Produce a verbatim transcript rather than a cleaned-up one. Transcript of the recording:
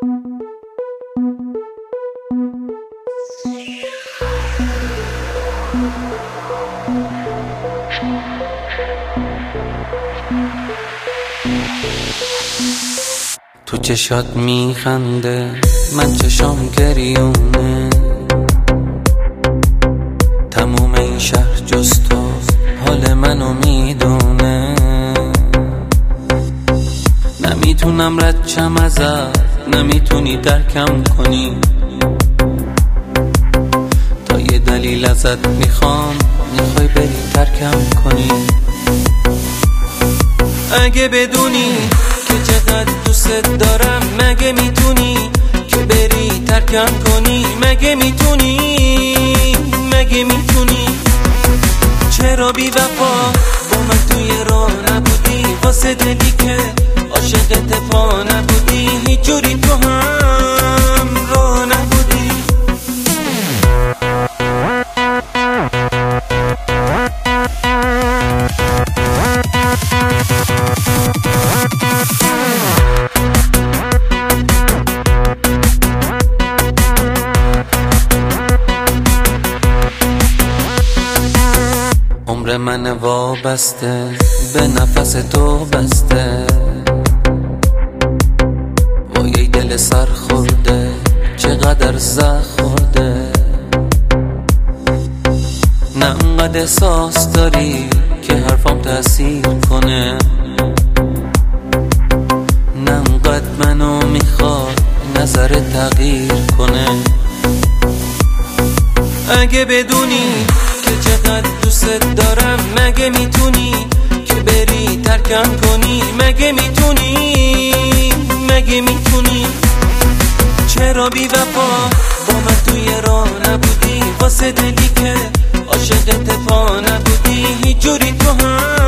تو چشات میخنده من چشام گریونه، تموم این شهر جز تو حال منو میدونه. نمیتونم ردشم ازت، نمیتونی درکم کنی، تا یه دلیل ازت میخوام، میخوای بری ترکم کنی. اگه بدونی که چقدر دوست دارم، مگه میتونی که بری ترکم کنی؟ مگه میتونی، مگه میتونی؟ چرا بی وفا با من توی راه نبودی؟ واسه دلی که عاشقت پا نبودی، هیچ جوری تو هم راه نبودی. عمر من وابسته به نفس تو بسته، وای دل سر خورده چقدر زخم خورده. نه انقدر احساس داری که حرفام تأثیر کنه، نه انقدر منو میخواد نظر تغییر کنه. اگه بدونی که چقدر دوست دارم، مگه میتونی که بری ترکم کنی؟ مگه میتونی، مگه میتونی؟ چرا بی وفا با من توی راه نبودی؟ واسه دلی که عاشقت پا نبودی، هیچ جوری تو هم